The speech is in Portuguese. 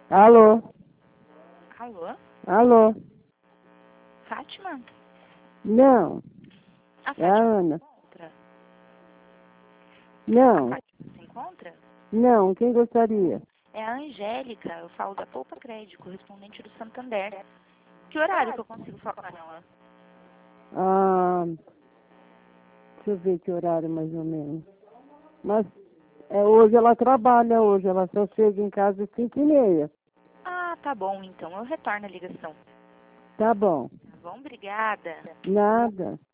Alô? Alô? Alô? Fátima? Não, A é a Fátima Ana. se encontra? A Não, Fátima se encontra? não, quem gostaria? É a Angélica, eu falo da Poupa Crédito, correspondente do Santander. Que horário que eu consigo falar com ela? Ah, deixa eu ver que horário mais ou menos. Mas hoje ela trabalha, hoje ela só chega em casa às 5h30. Ah, tá bom então, eu retorno a ligação. Tá bom, Tá bom? Obrigada. nada.